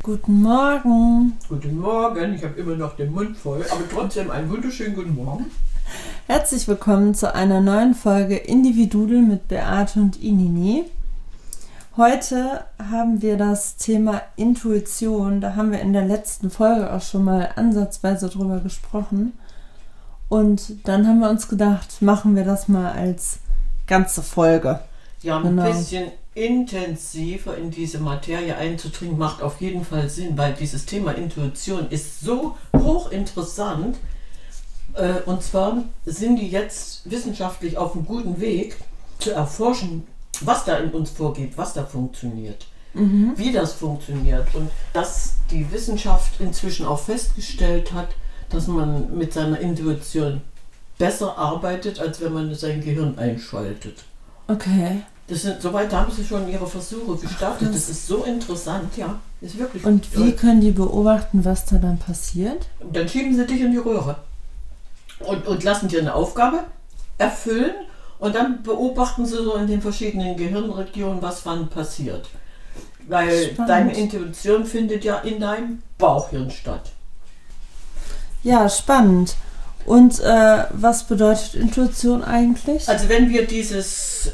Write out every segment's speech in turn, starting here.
Guten Morgen. Guten Morgen, ich habe immer noch den Mund voll, aber trotzdem einen wunderschönen guten Morgen. Herzlich willkommen zu einer neuen Folge Individudel mit Beate und Inini. Heute haben wir das Thema Intuition. Da haben wir in der letzten Folge auch schon mal ansatzweise drüber gesprochen. Und dann haben wir uns gedacht, machen wir das mal als ganze Folge. Ja, ein bisschen intensiver in diese Materie einzudringen, macht auf jeden Fall Sinn, weil dieses Thema Intuition ist so hochinteressant. Und zwar sind die jetzt wissenschaftlich auf einem guten Weg zu erforschen, was da in uns vorgeht, was da funktioniert, wie das funktioniert. Und dass die Wissenschaft inzwischen auch festgestellt hat, dass man mit seiner Intuition besser arbeitet, als wenn man sein Gehirn einschaltet. Okay. Soweit haben sie schon ihre Versuche gestartet. Das ist so interessant, ja. Ist wirklich. Und wie können die beobachten, was da dann passiert? Dann schieben sie dich in die Röhre und lassen dir eine Aufgabe erfüllen und dann beobachten sie so in den verschiedenen Gehirnregionen, was wann passiert. Weil deine Intuition findet ja in deinem Bauchhirn statt. Ja, spannend. Und was bedeutet Intuition eigentlich? Also wenn wir dieses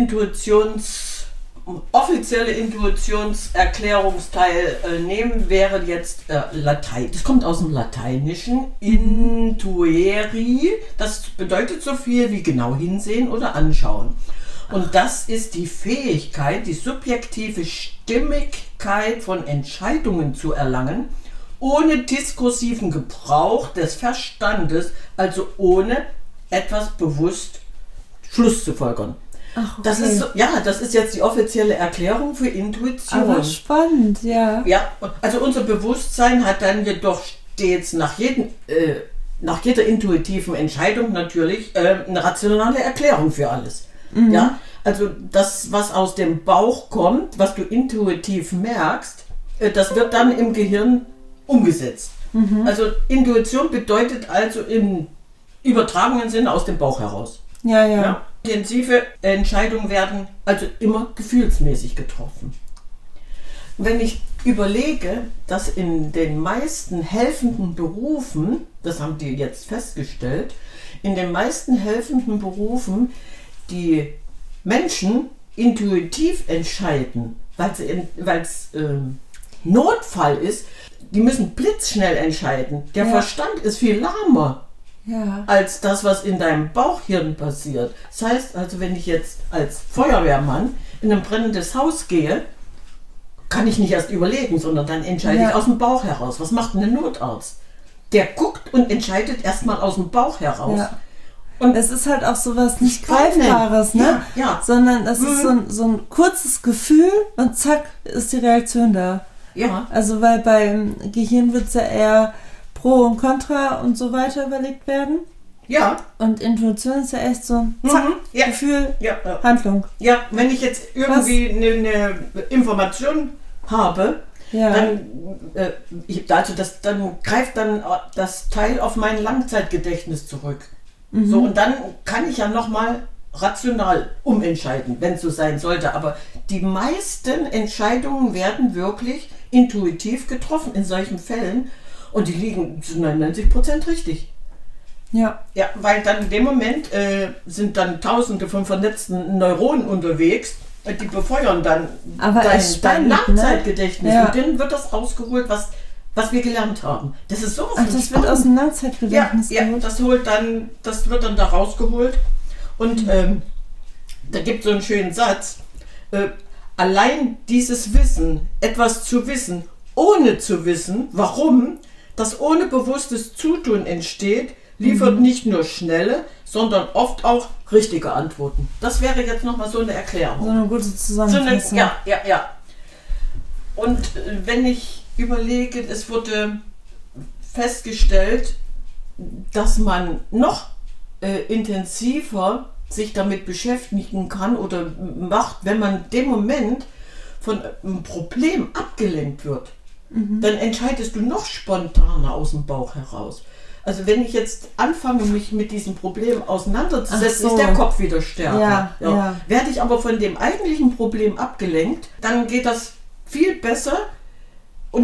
offizielle Intuitionserklärungsteil nehmen, wäre jetzt Latein. Das kommt aus dem Lateinischen. Intueri. Das bedeutet so viel wie genau hinsehen oder anschauen. Und das ist die Fähigkeit, die subjektive Stimmigkeit von Entscheidungen zu erlangen, ohne diskursiven Gebrauch des Verstandes, also ohne etwas bewusst Schluss zu folgern. Ach, okay. Das ist jetzt die offizielle Erklärung für Intuition. Aber spannend, ja. Ja, also unser Bewusstsein hat dann jedoch stets nach jeder intuitiven Entscheidung natürlich eine rationale Erklärung für alles. Mhm. Ja, also das, was aus dem Bauch kommt, was du intuitiv merkst, das wird dann im Gehirn umgesetzt. Mhm. Also Intuition bedeutet also im übertragenen Sinne aus dem Bauch heraus. Ja. Intensive Entscheidungen werden also immer gefühlsmäßig getroffen. Wenn ich überlege, dass in den meisten helfenden Berufen, das haben die jetzt festgestellt, in den meisten helfenden Berufen die Menschen intuitiv entscheiden, weil es Notfall ist. Die müssen blitzschnell entscheiden. Der Verstand ist viel lahmer als das, was in deinem Bauchhirn passiert. Das heißt also, wenn ich jetzt als Feuerwehrmann in ein brennendes Haus gehe, kann ich nicht erst überlegen, sondern dann entscheide ich aus dem Bauch heraus. Was macht denn ein Notarzt? Der guckt und entscheidet erstmal aus dem Bauch heraus. Ja. Und es ist halt auch sowas nicht Greifbares, ne? Ja. Sondern es ist so ein kurzes Gefühl und zack, ist die Reaktion da. Ja. Also weil beim Gehirn wird es ja eher Pro und Contra und so weiter überlegt werden. Ja. Und Intuition ist ja echt so zack, Gefühl, Handlung. Ja, wenn ich jetzt irgendwie eine Information habe, dann greift dann das Teil auf mein Langzeitgedächtnis zurück. Mhm. So, und dann kann ich ja nochmal rational umentscheiden, wenn es so sein sollte. Aber die meisten Entscheidungen werden wirklich intuitiv getroffen in solchen Fällen und die liegen zu 99% richtig. Ja, weil dann in dem Moment sind dann Tausende von vernetzten Neuronen unterwegs, die befeuern dann dein Langzeitgedächtnis. Ne? Und dann wird das rausgeholt, was wir gelernt haben. Das ist sowas. Ach, das wird aus dem Langzeitgedächtnis geholt? Ja, das wird dann da rausgeholt. Und da gibt es so einen schönen Satz. Allein dieses Wissen, etwas zu wissen, ohne zu wissen, warum, das ohne bewusstes Zutun entsteht, liefert nicht nur schnelle, sondern oft auch richtige Antworten. Das wäre jetzt nochmal so eine Erklärung. So eine gute Zusammenfassung. Ja. Und wenn ich überlege, es wurde festgestellt, dass man noch intensiver sich damit beschäftigen kann oder macht, wenn man in dem Moment von einem Problem abgelenkt wird. Dann entscheidest du noch spontaner aus dem Bauch heraus. Also wenn ich jetzt anfange, mich mit diesem Problem auseinanderzusetzen, ist der Kopf wieder stärker. Ja. Werde ich aber von dem eigentlichen Problem abgelenkt, dann geht das viel besser und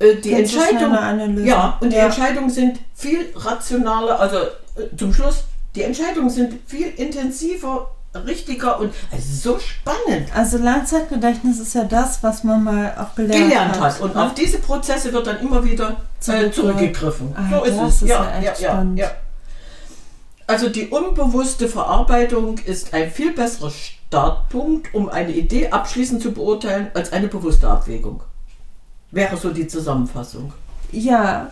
die Entscheidungen, die Entscheidungen sind viel rationaler, also zum Schluss, die Entscheidungen sind viel intensiver, richtiger und so spannend. Also Langzeitgedächtnis ist ja das, was man mal auch gelernt hat. Und auf diese Prozesse wird dann immer wieder zurückgegriffen. So ist es. Spannend. Also die unbewusste Verarbeitung ist ein viel besserer Startpunkt, um eine Idee abschließend zu beurteilen, als eine bewusste Abwägung. Wäre so die Zusammenfassung. Ja,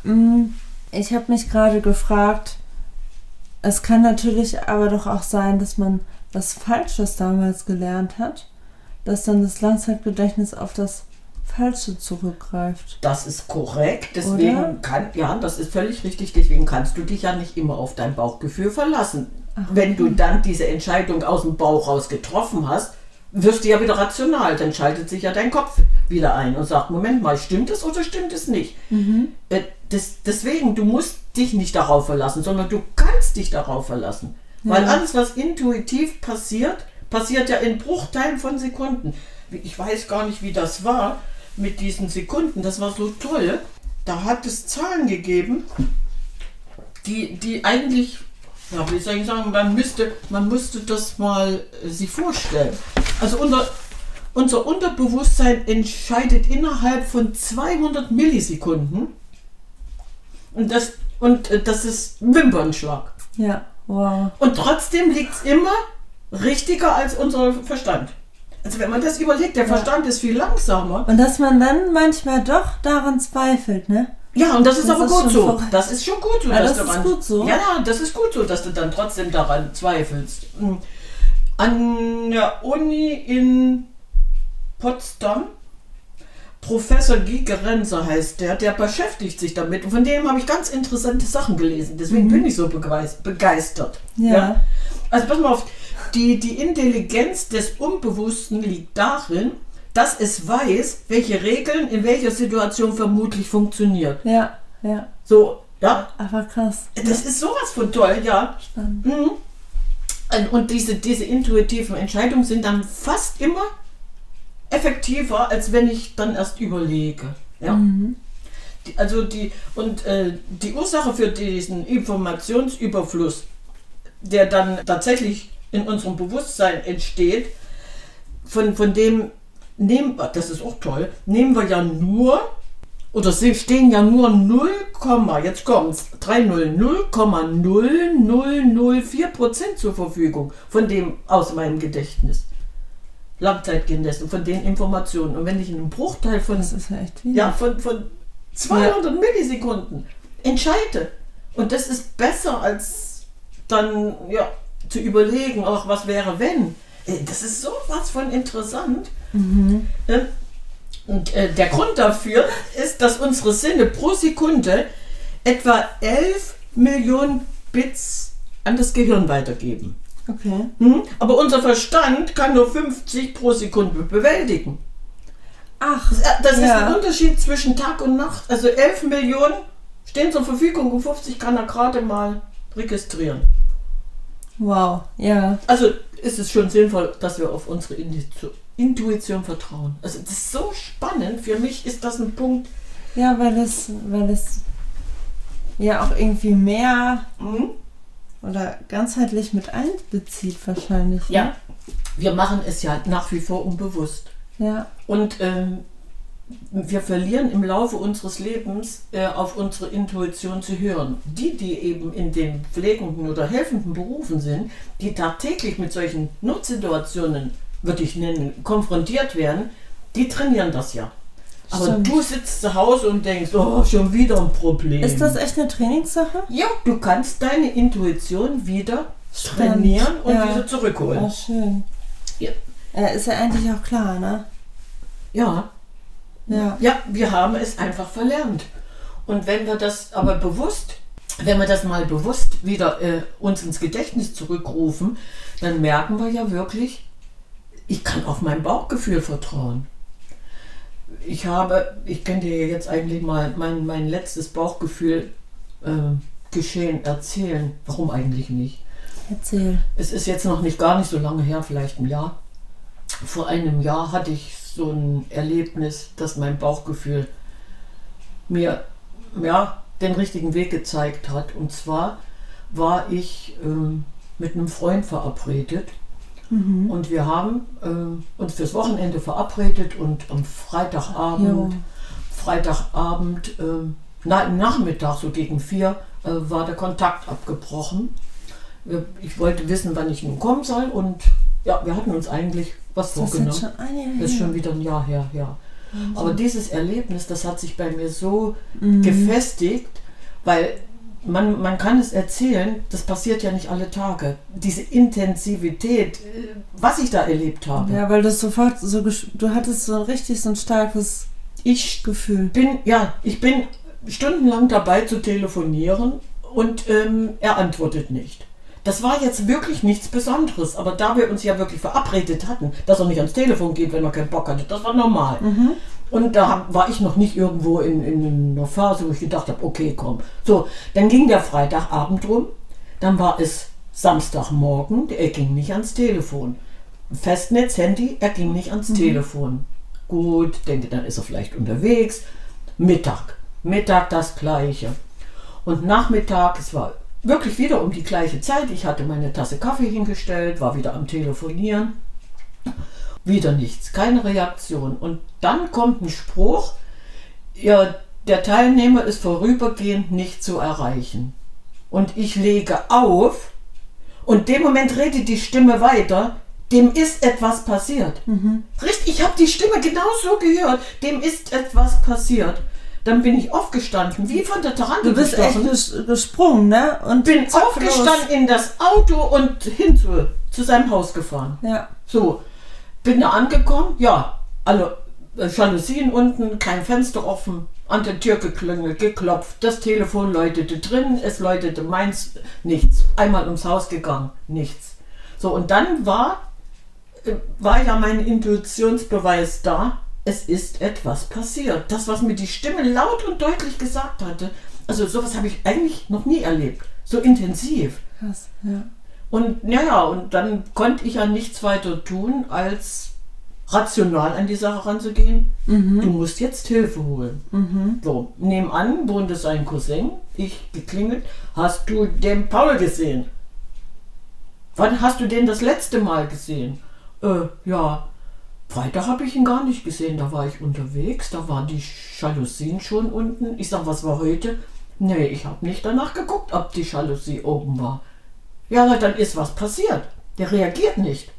ich habe mich gerade gefragt, es kann natürlich aber doch auch sein, dass man was Falsches damals gelernt hat, dass dann das Langzeitgedächtnis auf das Falsche zurückgreift. Das ist korrekt, deswegen das ist völlig richtig, deswegen kannst du dich ja nicht immer auf dein Bauchgefühl verlassen. Wenn du dann diese Entscheidung aus dem Bauch raus getroffen hast, wirst du ja wieder rational, dann schaltet sich ja dein Kopf wieder ein und sagt, Moment mal, stimmt es oder stimmt es nicht? Deswegen, du musst dich nicht darauf verlassen, sondern du kannst dich darauf verlassen. Weil alles, was intuitiv passiert, passiert ja in Bruchteilen von Sekunden. Ich weiß gar nicht, wie das war mit diesen Sekunden, das war so toll. Da hat es Zahlen gegeben, die eigentlich, wie soll ich sagen, man müsste das mal sich vorstellen. Also unser Unterbewusstsein entscheidet innerhalb von 200 Millisekunden und das ist Wimpernschlag. Ja, wow. Und trotzdem liegt es immer richtiger als unser Verstand. Also wenn man das überlegt, der Verstand ist viel langsamer. Und dass man dann manchmal doch daran zweifelt, ne? Ja, und das ist aber gut so. Das ist schon gut so. Ja, das ist gut so. Ja, das ist gut so, dass du dann trotzdem daran zweifelst. An der Uni in Potsdam, Professor Guy Gerenzer heißt der beschäftigt sich damit. Und von dem habe ich ganz interessante Sachen gelesen. Deswegen bin ich so begeistert. Ja. Also pass mal auf, die Intelligenz des Unbewussten liegt darin, dass es weiß, welche Regeln in welcher Situation vermutlich funktioniert. Ja. So, ja. Aber krass. Das ist sowas von toll, ja. Spannend. Und diese intuitiven Entscheidungen sind dann fast immer effektiver, als wenn ich dann erst überlege. Ja. Die Ursache für diesen Informationsüberfluss, der dann tatsächlich in unserem Bewusstsein entsteht, von dem das ist auch toll, nehmen wir ja nur, oder stehen ja nur 0,0004% zur Verfügung von dem aus meinem Gedächtnis. Langzeitgedächtnis, von den Informationen. Und wenn ich in einem Bruchteil von, das ist ja echt viel. Ja, von 200 Millisekunden entscheide, und das ist besser als dann zu überlegen, auch was wäre wenn. Das ist sowas von interessant. Und der Grund dafür ist, dass unsere Sinne pro Sekunde etwa 11 Millionen Bits an das Gehirn weitergeben. Okay. Aber unser Verstand kann nur 50 pro Sekunde bewältigen. Ach, das ist ein Unterschied zwischen Tag und Nacht. Also 11 Millionen stehen zur Verfügung und 50 kann er gerade mal registrieren. Wow, ja. Also ist es schon sinnvoll, dass wir auf unsere Intuition vertrauen. Also das ist so spannend. Für mich ist das ein Punkt. Ja, weil es ja auch irgendwie mehr oder ganzheitlich mit einbezieht wahrscheinlich. Ja, ne? Wir machen es ja nach wie vor unbewusst. Ja. Und wir verlieren im Laufe unseres Lebens auf unsere Intuition zu hören. Die eben in den pflegenden oder helfenden Berufen sind, die tagtäglich mit solchen Notsituationen, würde ich nennen, konfrontiert werden, die trainieren das ja. Aber Stimmt. du sitzt zu Hause und denkst, oh, schon wieder ein Problem. Ist das echt eine Trainingssache? Ja, du kannst deine Intuition wieder trainieren und wieder zurückholen. Ja, schön. Ja. Ist ja eigentlich auch klar, ne? Ja. Ja. Ja, wir haben es einfach verlernt. Und wenn wir das mal bewusst wieder uns ins Gedächtnis zurückrufen, dann merken wir ja wirklich, ich kann auf mein Bauchgefühl vertrauen. Ich kann dir jetzt eigentlich mal mein letztes Bauchgefühl Geschehen erzählen. Warum eigentlich nicht? Erzähl. Es ist jetzt noch gar nicht so lange her, vielleicht ein Jahr. Vor einem Jahr hatte ich so ein Erlebnis, dass mein Bauchgefühl mir den richtigen Weg gezeigt hat. Und zwar war ich mit einem Freund verabredet und wir haben uns fürs Wochenende verabredet und am Freitagabend, Nachmittag so gegen 4 war der Kontakt abgebrochen. Ich wollte wissen, wann ich nun kommen soll und ja, wir hatten uns eigentlich was vorgenommen. Das ist schon ein Jahr her. Das ist schon wieder ein Jahr her, ja. Aber dieses Erlebnis, das hat sich bei mir so gefestigt, weil man kann es erzählen, das passiert ja nicht alle Tage. Diese Intensivität, was ich da erlebt habe. Ja, weil das sofort du hattest so ein starkes Gefühl. Ich bin stundenlang dabei zu telefonieren und er antwortet nicht. Das war jetzt wirklich nichts Besonderes, aber da wir uns ja wirklich verabredet hatten, dass er nicht ans Telefon geht, wenn er keinen Bock hatte, das war normal. Und da war ich noch nicht irgendwo in einer Phase, wo ich gedacht habe, okay, komm. So, dann ging der Freitagabend rum, dann war es Samstagmorgen, er ging nicht ans Telefon. Festnetz, Handy, er ging nicht ans Telefon. Gut, denke, dann ist er vielleicht unterwegs. Mittag das Gleiche. Und Nachmittag, es war wirklich wieder um die gleiche Zeit. Ich hatte meine Tasse Kaffee hingestellt, war wieder am Telefonieren. Wieder nichts, keine Reaktion. Und dann kommt ein Spruch, ja, der Teilnehmer ist vorübergehend nicht zu erreichen. Und ich lege auf und in dem Moment redet die Stimme weiter, dem ist etwas passiert. Richtig, ich habe die Stimme genauso gehört, dem ist etwas passiert. Dann bin ich aufgestanden, wie von der Tarantel. Du bist echt gesprungen, ne? Und bin aufgestanden in das Auto und hin zu seinem Haus gefahren. Ja. So, bin da angekommen, ja, alle Jalousien unten, kein Fenster offen, an der Tür geklingelt, geklopft, das Telefon läutete drin, es läutete meins, nichts. Einmal ums Haus gegangen, nichts. So, und dann war ja mein Intuitionsbeweis da, es ist etwas passiert. Das, was mir die Stimme laut und deutlich gesagt hatte, also sowas habe ich eigentlich noch nie erlebt. So intensiv. Krass, ja. Und und dann konnte ich ja nichts weiter tun, als rational an die Sache ranzugehen. Du musst jetzt Hilfe holen. So, nebenan wohnte sein Cousin, ich geklingelt. Hast du den Paul gesehen? Wann hast du den das letzte Mal gesehen? Ja, Freitag habe ich ihn gar nicht gesehen, da war ich unterwegs, da waren die Jalousien schon unten. Ich sag, was war heute? Nee, ich habe nicht danach geguckt, ob die Jalousie oben war. Ja, dann ist was passiert. Der reagiert nicht.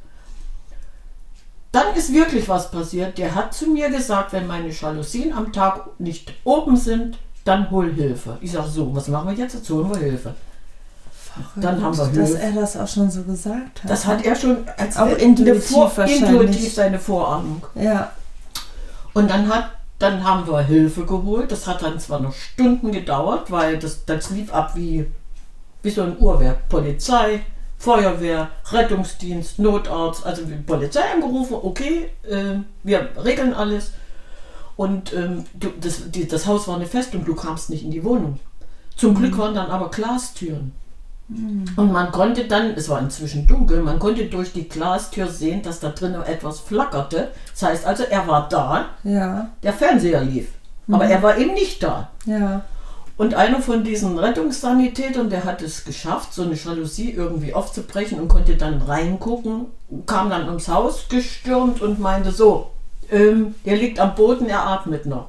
Dann ist wirklich was passiert. Der hat zu mir gesagt, wenn meine Jalousien am Tag nicht oben sind, dann hol Hilfe. Ich sage so, was machen wir jetzt? Jetzt holen wir Hilfe. Dann haben wir Hilfe. Dass er das auch schon so gesagt hat. Das hat er schon als auch intuitiv seine Vorahnung. Ja. Und dann haben wir Hilfe geholt. Das hat dann zwar noch Stunden gedauert, weil das lief ab wie so ein Uhrwerk. Polizei, Feuerwehr, Rettungsdienst, Notarzt, also die Polizei angerufen, okay, wir regeln alles. Und das Haus war eine Festung, du kamst nicht in die Wohnung. Zum Glück waren dann aber Glastüren. Und man konnte dann, es war inzwischen dunkel, man konnte durch die Glastür sehen, dass da drinnen etwas flackerte. Das heißt also, er war da, der Fernseher lief, aber er war eben nicht da. Ja. Und einer von diesen Rettungssanitätern, der hat es geschafft, so eine Jalousie irgendwie aufzubrechen und konnte dann reingucken, kam dann ums Haus gestürmt und meinte so, der liegt am Boden, er atmet noch.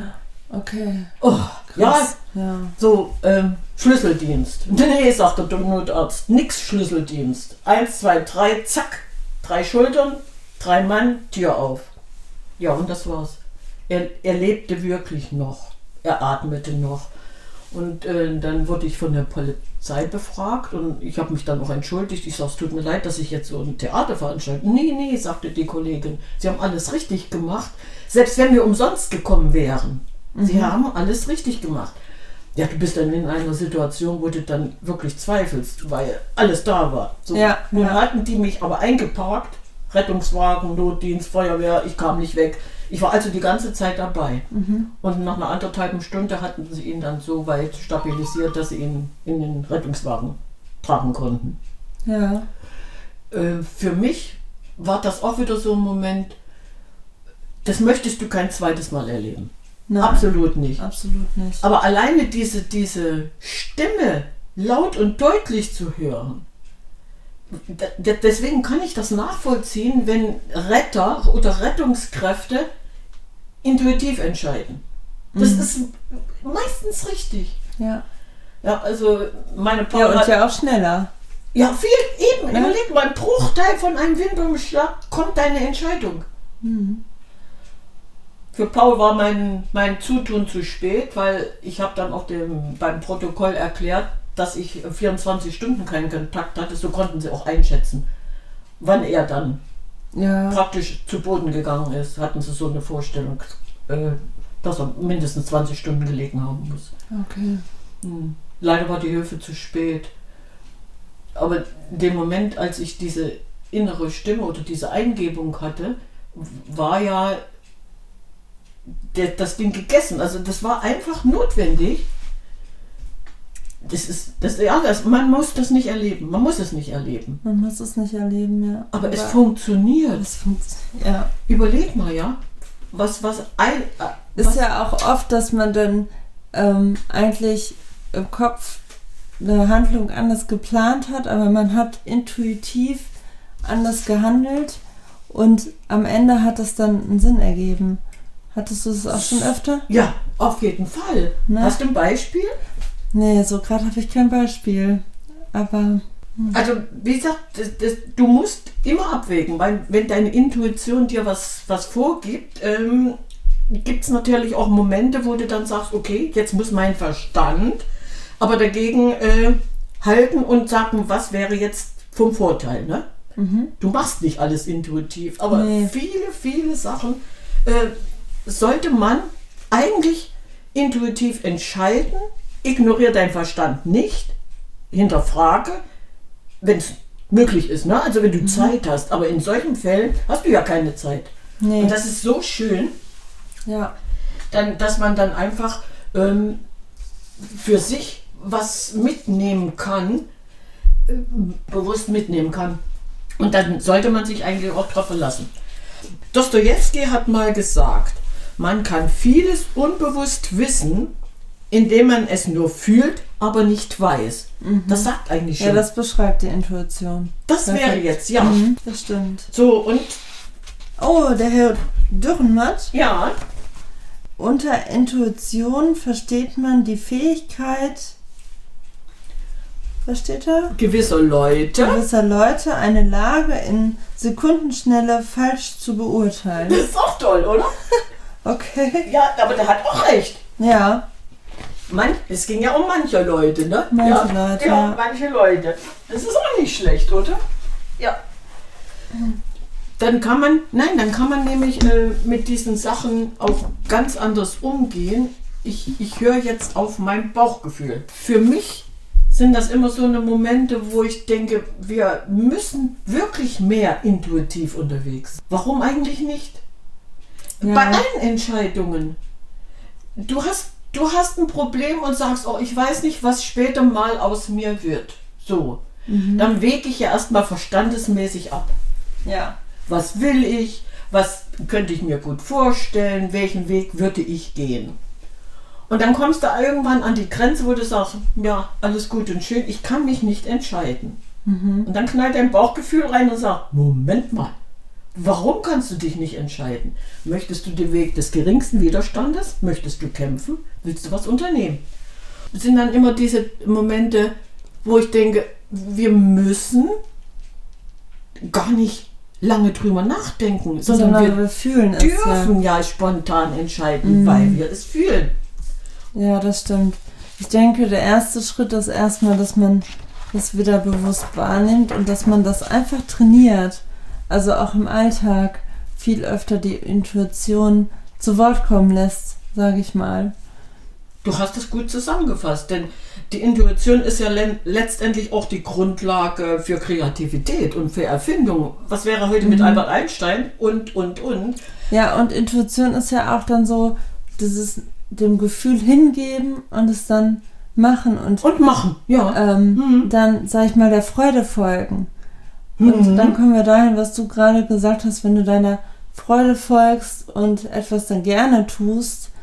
Okay. Oh, krass. Ja. So, Schlüsseldienst. Nee, sagt der Notarzt, nix Schlüsseldienst. 1, 2, 3, zack. 3 Schultern, 3 Mann, Tür auf. Ja, und das war's. Er lebte wirklich noch. Er atmete noch. Und dann wurde ich von der Polizei befragt und ich habe mich dann auch entschuldigt. Ich sage, es tut mir leid, dass ich jetzt so ein Theater veranstalte. Nee, sagte die Kollegin, Sie haben alles richtig gemacht. Selbst wenn wir umsonst gekommen wären. Sie haben alles richtig gemacht. Ja, du bist dann in einer Situation, wo du dann wirklich zweifelst, weil alles da war. So, nun hatten die mich aber eingeparkt, Rettungswagen, Notdienst, Feuerwehr, ich kam nicht weg. Ich war also die ganze Zeit dabei. Und nach einer 1,5 Stunde hatten sie ihn dann so weit stabilisiert, dass sie ihn in den Rettungswagen tragen konnten. Ja. Für mich war das auch wieder so ein Moment, das möchtest du kein zweites Mal erleben. Nein, absolut nicht. Absolut nicht. Aber alleine diese Stimme laut und deutlich zu hören, deswegen kann ich das nachvollziehen, wenn Retter oder Rettungskräfte intuitiv entscheiden. Das ist meistens richtig. Ja. Ja, also meine Paul Ja, und ja auch schneller. Ja, viel eben. Ja. Überleg mal, ein Bruchteil von einem Windumschlag kommt deine Entscheidung. Für Paul war mein Zutun zu spät, weil ich habe dann auch beim Protokoll erklärt, dass ich 24 Stunden keinen Kontakt hatte. So konnten sie auch einschätzen, wann er dann praktisch zu Boden gegangen ist. Hatten sie so eine Vorstellung, dass er mindestens 20 Stunden gelegen haben muss. Okay. Leider war die Hilfe zu spät. Aber in dem Moment, als ich diese innere Stimme oder diese Eingebung hatte, war ja das Ding gegessen. Also das war einfach notwendig. Man muss das nicht erleben. Man muss es nicht erleben. Man muss es nicht erleben, ja. Aber es funktioniert. Ja. Überleg mal, ja. Ist ja auch oft, dass man dann eigentlich im Kopf eine Handlung anders geplant hat, aber man hat intuitiv anders gehandelt und am Ende hat es dann einen Sinn ergeben. Hattest du das auch schon öfter? Ja, auf jeden Fall. Na? Hast du ein Beispiel? Nee, so gerade habe ich kein Beispiel. Aber... Also, wie gesagt, du musst immer abwägen, weil wenn deine Intuition dir was vorgibt, gibt es natürlich auch Momente, wo du dann sagst, okay, jetzt muss mein Verstand aber dagegen halten und sagen, was wäre jetzt vom Vorteil, ne? Du machst nicht alles intuitiv, aber viele Sachen sollte man eigentlich intuitiv entscheiden. Ignoriere deinen Verstand nicht, hinterfrage, wenn es möglich ist, ne? Also wenn du Zeit hast, aber in solchen Fällen hast du ja keine Zeit. Nee. Und das ist so schön, dass man dann einfach für sich was mitnehmen kann, bewusst mitnehmen kann. Und dann sollte man sich eigentlich auch darauf verlassen. Dostojewski hat mal gesagt, man kann vieles unbewusst wissen, indem man es nur fühlt, aber nicht weiß. Das sagt eigentlich schon. Ja, das beschreibt die Intuition. Das wäre jetzt, ja. Das stimmt. So, und... Oh, der Herr Dürrenmatt. Ja. Unter Intuition versteht man die Fähigkeit, was steht da? Gewisser Leute, eine Lage in Sekundenschnelle falsch zu beurteilen. Das ist auch toll, oder? Okay. Ja, aber der hat auch recht. Ja. Es ging ja um manche Leute, ne? Manche Leute. Ja, manche Leute. Das ist auch nicht schlecht, oder? Ja. Dann kann man nämlich mit diesen Sachen auch ganz anders umgehen. Ich höre jetzt auf mein Bauchgefühl. Für mich sind das immer so eine Momente, wo ich denke, wir müssen wirklich mehr intuitiv unterwegs. Warum eigentlich nicht? Ja. Bei allen Entscheidungen. Du hast ein Problem und sagst, oh, ich weiß nicht, was später mal aus mir wird. So. Dann wäge ich ja erstmal verstandesmäßig ab. Ja. Was will ich? Was könnte ich mir gut vorstellen? Welchen Weg würde ich gehen? Und dann kommst du irgendwann an die Grenze, wo du sagst, ja, alles gut und schön, ich kann mich nicht entscheiden. Und dann knallt dein Bauchgefühl rein und sagt, Moment mal, warum kannst du dich nicht entscheiden? Möchtest du den Weg des geringsten Widerstandes? Möchtest du kämpfen? Willst du was unternehmen? Das sind dann immer diese Momente, wo ich denke, wir müssen gar nicht lange drüber nachdenken, sondern wir fühlen es. Dürfen ja spontan entscheiden, weil wir es fühlen. Ja, das stimmt. Ich denke, der erste Schritt ist erstmal, dass man das wieder bewusst wahrnimmt und dass man das einfach trainiert. Also auch im Alltag viel öfter die Intuition zu Wort kommen lässt, sage ich mal. Du hast es gut zusammengefasst, denn die Intuition ist ja letztendlich auch die Grundlage für Kreativität und für Erfindung. Was wäre heute mit Albert Einstein und? Ja, und Intuition ist ja auch dann so, dieses dem Gefühl hingeben und es dann machen. Und machen, ja. Dann, sag ich mal, der Freude folgen. Und dann kommen wir dahin, was du gerade gesagt hast, wenn du deiner Freude folgst und etwas dann gerne tust,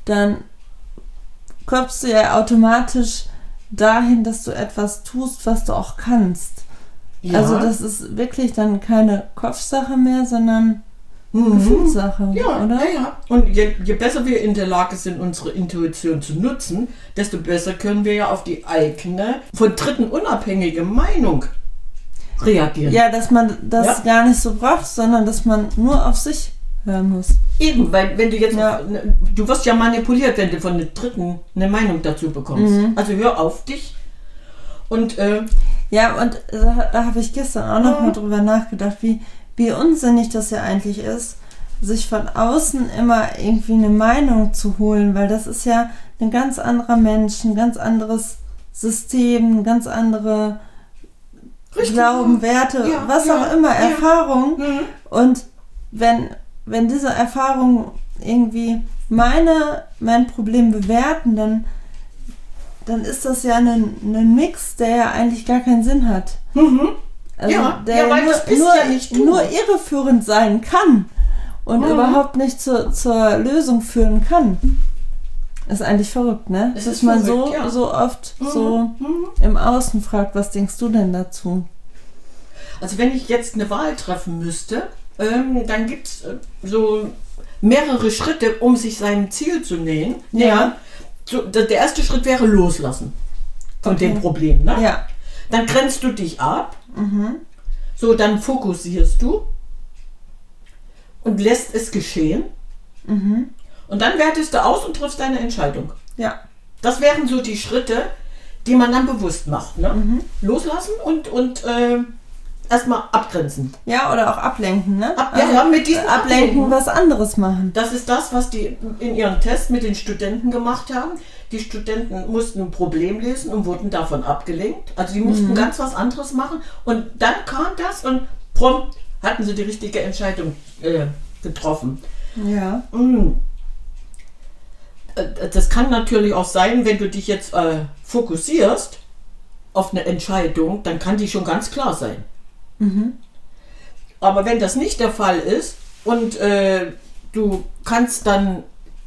dann kommst du ja automatisch dahin, dass du etwas tust, was du auch kannst. Ja. Also das ist wirklich dann keine Kopfsache mehr, sondern Gefühlssache, ja, oder? Ja. Und je besser wir in der Lage sind, unsere Intuition zu nutzen, desto besser können wir ja auf die eigene, von Dritten unabhängige Meinung reagieren. Ja, dass man das gar nicht so braucht, sondern dass man nur auf sich hören muss. Eben, weil wenn du jetzt, du wirst ja manipuliert, wenn du von den Dritten eine Meinung dazu bekommst. Also hör auf dich und ja, und da habe ich gestern auch noch mal drüber nachgedacht, wie unsinnig das ja eigentlich ist, sich von außen immer irgendwie eine Meinung zu holen, weil das ist ja ein ganz anderer Mensch, ein ganz anderes System, ein ganz andere Glauben, Werte, was auch immer, Erfahrung. Und wenn diese Erfahrungen irgendwie mein Problem bewerten, dann ist das ja ein Mix, der ja eigentlich gar keinen Sinn hat. Also der weil das bist ja nicht du. Nur irreführend sein kann und überhaupt nicht zur Lösung führen kann. Ist eigentlich verrückt, ne? Dass man verrückt, so oft so im Außen fragt, was denkst du denn dazu? Also wenn ich jetzt eine Wahl treffen müsste, dann gibt es so mehrere Schritte, um sich seinem Ziel zu nähern. Ja. So, der erste Schritt wäre loslassen von dem Problem. Ne? Ja. Dann grenzt du dich ab. So, dann fokussierst du und lässt es geschehen. Und dann wertest du aus und triffst deine Entscheidung. Ja. Das wären so die Schritte, die man dann bewusst macht. Ne? Loslassen und erstmal abgrenzen. Ja, oder auch ablenken, ne? Mit diesem Ablenken, was anderes machen. Das ist das, was die in ihrem Test mit den Studenten gemacht haben. Die Studenten mussten ein Problem lösen und wurden davon abgelenkt. Also die mussten ganz was anderes machen. Und dann kam das und prompt hatten sie die richtige Entscheidung getroffen. Ja. Das kann natürlich auch sein, wenn du dich jetzt fokussierst auf eine Entscheidung, dann kann die schon ganz klar sein. Aber wenn das nicht der Fall ist und du kannst dann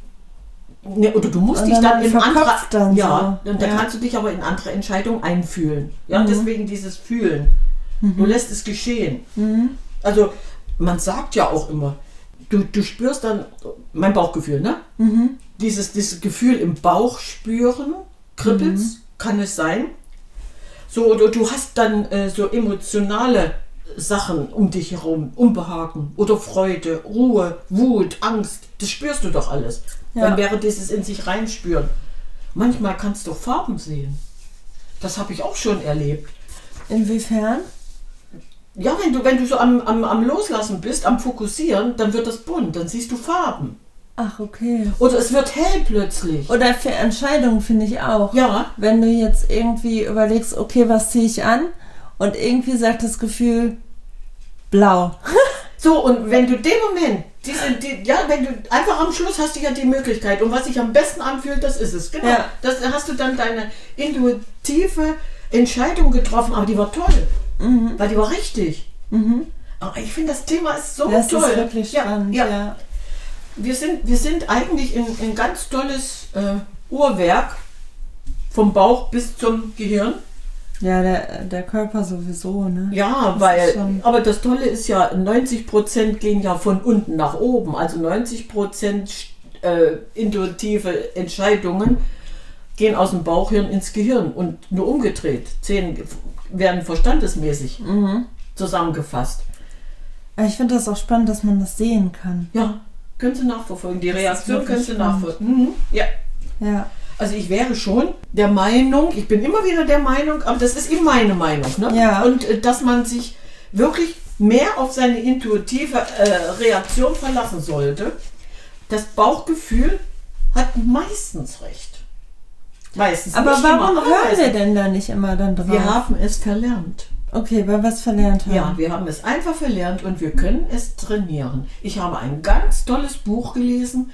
oder du musst dich dann in andere dann kannst du dich aber in andere Entscheidungen einfühlen. Ja, deswegen dieses Fühlen. Du lässt es geschehen. Also man sagt ja auch immer, du spürst dann mein Bauchgefühl, ne? Dieses Gefühl im Bauch spüren, kribbelt's, kann es sein. So, oder du hast dann so emotionale Sachen um dich herum, Unbehagen oder Freude, Ruhe, Wut, Angst, das spürst du doch alles. Dann wäre dieses in sich reinspüren. Manchmal kannst du Farben sehen. Das habe ich auch schon erlebt. Inwiefern? Ja, wenn du so am Loslassen bist, am Fokussieren, dann wird das bunt, dann siehst du Farben. Ach, okay. Oder es wird hell plötzlich. Oder für Entscheidungen finde ich auch. Ja. Wenn du jetzt irgendwie überlegst, okay, was ziehe ich an? Und irgendwie sagt das Gefühl blau. So, und wenn du den Moment, wenn du einfach am Schluss hast du ja die Möglichkeit und was sich am besten anfühlt, das ist es. Genau. Ja. Das hast du dann deine intuitive Entscheidung getroffen, aber die war toll. Weil die war richtig. Aber ich finde, das Thema ist so toll. Das ist wirklich spannend, ja. Wir sind eigentlich ein ganz tolles Uhrwerk, vom Bauch bis zum Gehirn. Ja, der Körper sowieso, ne? Ja, aber das Tolle ist ja, 90% gehen ja von unten nach oben. Also 90% intuitive Entscheidungen gehen aus dem Bauchhirn ins Gehirn und nur umgedreht. 10 werden verstandesmäßig zusammengefasst. Ich finde das auch spannend, dass man das sehen kann. Ja, können Sie nachverfolgen. Die Reaktion können Sie nachverfolgen. Ja. Also ich wäre schon der Meinung, ich bin immer wieder der Meinung, aber das ist eben meine Meinung, ne? Ja. Und dass man sich wirklich mehr auf seine intuitive Reaktion verlassen sollte. Das Bauchgefühl hat meistens recht. Meistens. Aber warum hören wir denn da nicht immer dann drauf? Wir haben es verlernt. Okay, weil wir es verlernt haben. Ja, wir haben es einfach verlernt und wir können es trainieren. Ich habe ein ganz tolles Buch gelesen,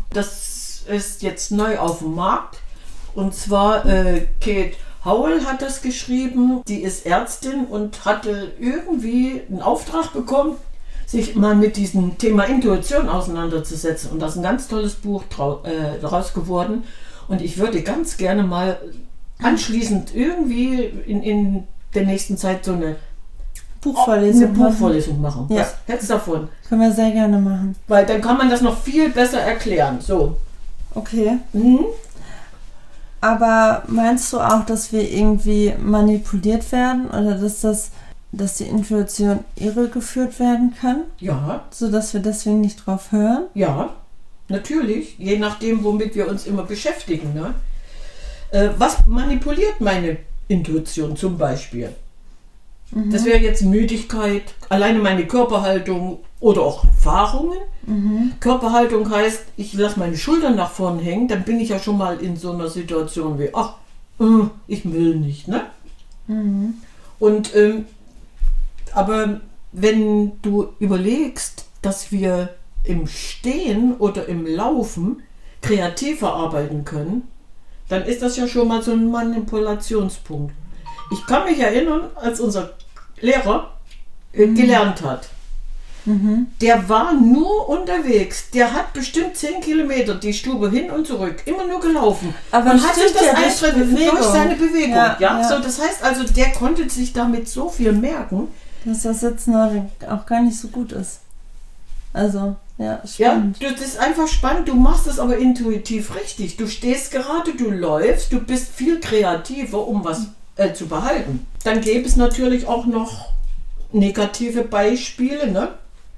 das ist jetzt neu auf dem Markt. Und zwar Kate Howell hat das geschrieben. Die ist Ärztin und hatte irgendwie einen Auftrag bekommen, sich mal mit diesem Thema Intuition auseinanderzusetzen. Und das ist ein ganz tolles Buch daraus geworden. Und ich würde ganz gerne mal anschließend irgendwie in der nächsten Zeit so eine Buchvorlesung machen. Ja. Was hältst du davon? Können wir sehr gerne machen. Weil dann kann man das noch viel besser erklären. So. Okay. Mhm. Aber meinst du auch, dass wir irgendwie manipuliert werden oder dass die Intuition irregeführt werden kann? Ja. Sodass wir deswegen nicht drauf hören? Ja, natürlich. Je nachdem, womit wir uns immer beschäftigen. Ne? Was manipuliert meine Intuition zum Beispiel? Das wäre jetzt Müdigkeit, alleine meine Körperhaltung oder auch Erfahrungen. Körperhaltung heißt, ich lasse meine Schultern nach vorn hängen, dann bin ich ja schon mal in so einer Situation wie, ich will nicht. Ne? Und aber wenn du überlegst, dass wir im Stehen oder im Laufen kreativer arbeiten können, dann ist das ja schon mal so ein Manipulationspunkt. Ich kann mich erinnern, als unser Lehrer gelernt hat. Der war nur unterwegs. Der hat bestimmt 10 Kilometer die Stube hin und zurück. Immer nur gelaufen. Aber und hat sich das durch seine Bewegung. Ja. So, das heißt also, der konnte sich damit so viel merken. Dass das Sitzen auch gar nicht so gut ist. Also, ja, spannend. Ja, das ist einfach spannend. Du machst es aber intuitiv richtig. Du stehst gerade, du läufst, du bist viel kreativer, um was zu behalten. Dann gäbe es natürlich auch noch negative Beispiele, ne?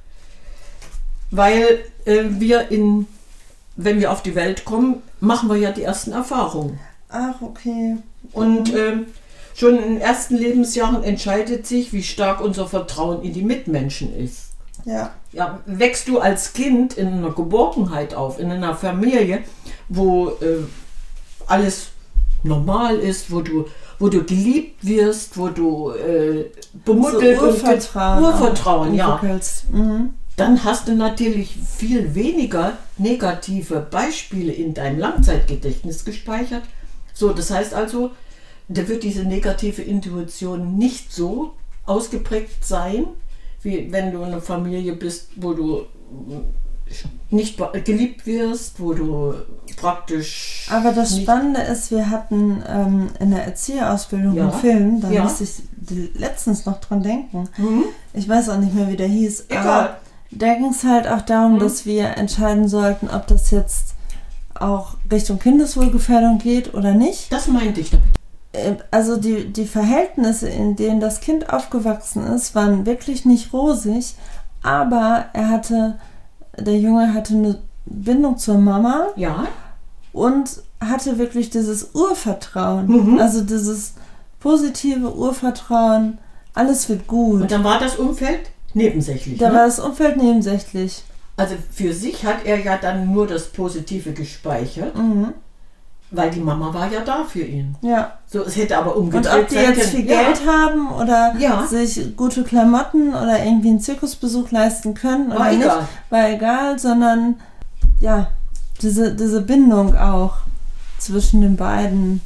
Weil wenn wir auf die Welt kommen, machen wir ja die ersten Erfahrungen. Ach, okay. Und schon in den ersten Lebensjahren entscheidet sich, wie stark unser Vertrauen in die Mitmenschen ist. Ja. Ja, wächst du als Kind in einer Geborgenheit auf, in einer Familie, wo alles normal ist, wo du geliebt wirst, wo du bemuttelt so Urvertrauen entwickelst. Dann hast du natürlich viel weniger negative Beispiele in deinem Langzeitgedächtnis gespeichert. So, das heißt also, da wird diese negative Intuition nicht so ausgeprägt sein, wie wenn du in einer Familie bist, wo du nicht geliebt wirst, wo du praktisch... Aber das Spannende ist, wir hatten in der Erzieherausbildung einen Film, da musste ich letztens noch dran denken. Ich weiß auch nicht mehr, wie der hieß. Egal. Aber da ging es halt auch darum, dass wir entscheiden sollten, ob das jetzt auch Richtung Kindeswohlgefährdung geht oder nicht. Das meinte ich damit. Also die Verhältnisse, in denen das Kind aufgewachsen ist, waren wirklich nicht rosig, aber der Junge hatte eine Bindung zur Mama und hatte wirklich dieses Urvertrauen, also dieses positive Urvertrauen, alles wird gut. Und dann war das Umfeld nebensächlich. Da war das Umfeld nebensächlich. Also für sich hat er ja dann nur das Positive gespeichert, weil die Mama war ja da für ihn. Ja. So, es hätte aber umgedreht Und ob die jetzt viel Geld haben oder sich gute Klamotten oder irgendwie einen Zirkusbesuch leisten können oder nicht, war egal, sondern ja, diese Bindung auch zwischen den beiden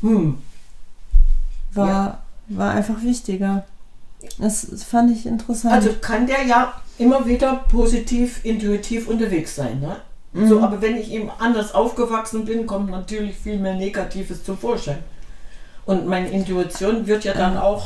war einfach wichtiger. Das fand ich interessant. Also kann der ja immer wieder positiv, intuitiv unterwegs sein, ne? So, aber wenn ich eben anders aufgewachsen bin, kommt natürlich viel mehr Negatives zum Vorschein. Und meine Intuition wird ja dann auch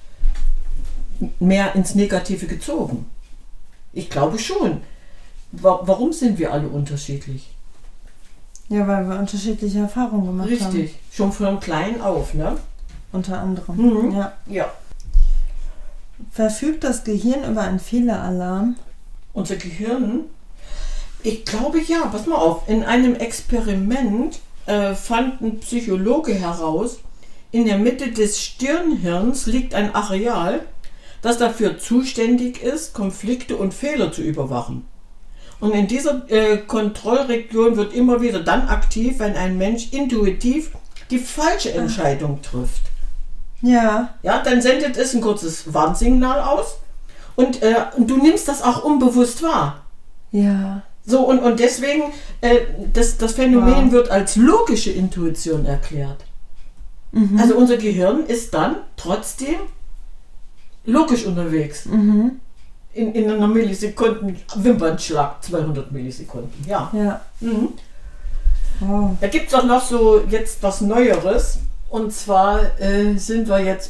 mehr ins Negative gezogen. Ich glaube schon. Warum sind wir alle unterschiedlich? Ja, weil wir unterschiedliche Erfahrungen gemacht haben. Richtig, schon von klein auf, ne? Unter anderem, Ja. Verfügt das Gehirn über einen Fehleralarm? Unser Gehirn? Ich glaube ja, pass mal auf. In einem Experiment fand ein Psychologe heraus, in der Mitte des Stirnhirns liegt ein Areal, das dafür zuständig ist, Konflikte und Fehler zu überwachen. Und in dieser Kontrollregion wird immer wieder dann aktiv, wenn ein Mensch intuitiv die falsche Entscheidung trifft. Ja. Ja, dann sendet es ein kurzes Warnsignal aus und du nimmst das auch unbewusst wahr. Ja. So, und deswegen, das Phänomen wird als logische Intuition erklärt. Also unser Gehirn ist dann trotzdem logisch unterwegs. in einer Millisekunden Wimpernschlag, 200 Millisekunden, ja. Ja. Mhm. Wow. Da gibt es auch noch so jetzt was Neueres. Und zwar sind wir jetzt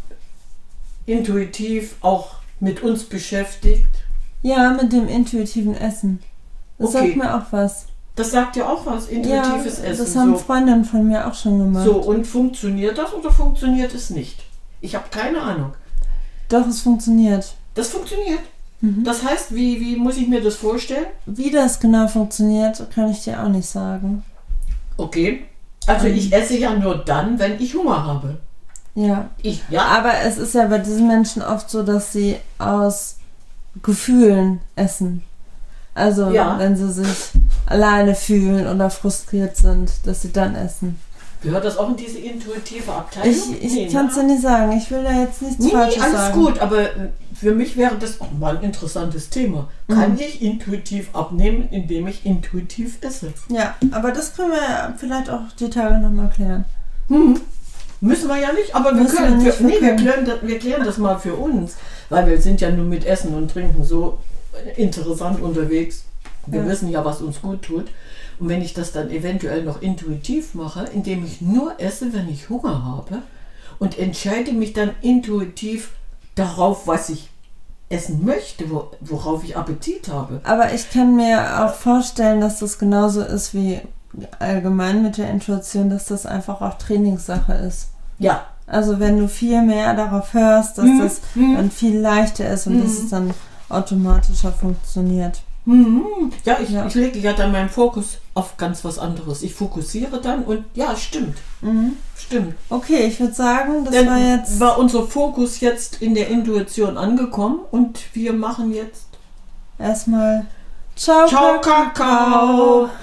intuitiv auch mit uns beschäftigt. Ja, mit dem intuitiven Essen. Das Okay. sagt mir auch was. Das sagt ja auch was, intuitives Essen. Das haben so. Freundinnen von mir auch schon gemacht. So, und funktioniert das oder funktioniert es nicht? Ich habe keine Ahnung. Doch, es funktioniert. Das funktioniert. Mhm. Das heißt, wie muss ich mir das vorstellen? Wie das genau funktioniert, kann ich dir auch nicht sagen. Okay. Also ich esse ja nur dann, wenn ich Hunger habe. Ja. Ja. Aber es ist ja bei diesen Menschen oft so, dass sie aus Gefühlen essen. Also Ja. wenn sie sich alleine fühlen oder frustriert sind, dass sie dann essen. Gehört das auch in diese intuitive Abteilung? Ich kann es dir nicht sagen. Ich will da jetzt nichts Falsches alles sagen. gut, aber für mich wäre das auch mal ein interessantes Thema. Kann ich intuitiv abnehmen, indem ich intuitiv esse? Ja, aber das können wir ja vielleicht auch die Tage nochmal klären. Müssen wir ja nicht, aber wir Müssen können. wir nicht, Wir klären das mal für uns. Weil wir sind ja nur mit Essen und Trinken so interessant unterwegs. Wir wissen ja, was uns gut tut. Und wenn ich das dann eventuell noch intuitiv mache, indem ich nur esse, wenn ich Hunger habe und entscheide mich dann intuitiv darauf, was ich essen möchte, worauf ich Appetit habe. Aber ich kann mir auch vorstellen, dass das genauso ist wie allgemein mit der Intuition, dass das einfach auch Trainingssache ist. Ja. Also wenn du viel mehr darauf hörst, dass das dann viel leichter ist und dass es dann automatischer funktioniert. Ja, ich lege ja dann meinen Fokus auf ganz was anderes. Ich fokussiere dann und ja, stimmt. Stimmt. Okay, ich würde sagen, das Dann war jetzt... war unser Fokus jetzt in der Intuition angekommen und wir machen jetzt Erstmal Ciao, Ciao, Kakao.